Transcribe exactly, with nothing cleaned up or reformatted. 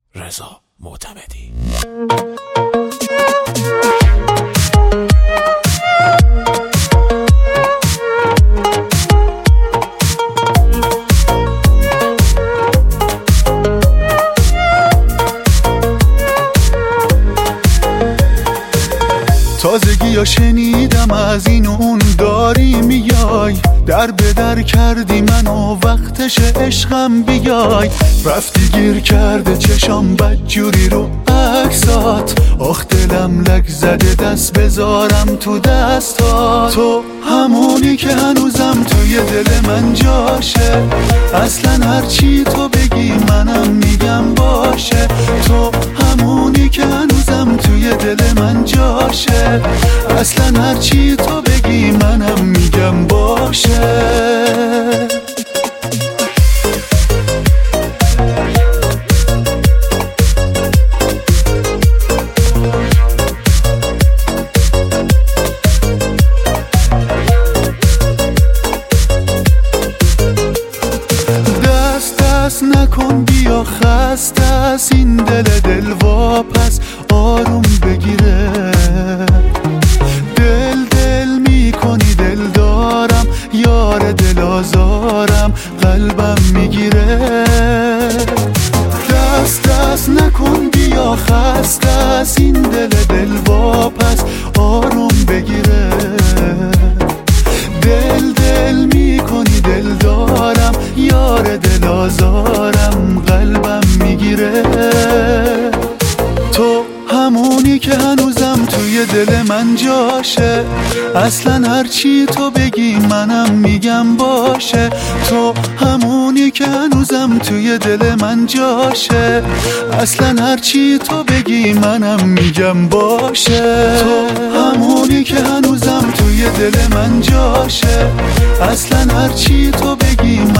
رضا معتمدی. تازگی یا شنیدم از این و اون داری میای، در به در کردی منو وقتش عشقم بیای. رفتی گیر کرده چشام بدجوری رو عکسات، آخ دلم لک زده دست بذارم تو دستات. تو همونی که هنوزم توی دل من جاشه، اصلا هرچی تو بگی منم میگم باشه. تو همونی که هنوزم توی دل من جاشه، اصلا هرچی تو بگی منم میگم باشه. دست دست نکن بیا خسته از این دل دل واپس آروم بگیره. دل دل میکنی دل دارم یار دل آزارم قلبم میگیره. دست دست نکن بیا خسته از این دل دل واپس آروم بگیره. دل دل میکنی دل دارم یار دل آزارم قلبم میگیره. تو همونی که هنوزم توی دل من جاشه، اصلا هرچی تو بگی منم میگم باشه. تو همونی که هنوزم توی دل من جاشه، اصلا هرچی تو بگی منم میگم باشه. تو همونی که هنوزم توی دل من جاشه، اصلا هرچی تو بگی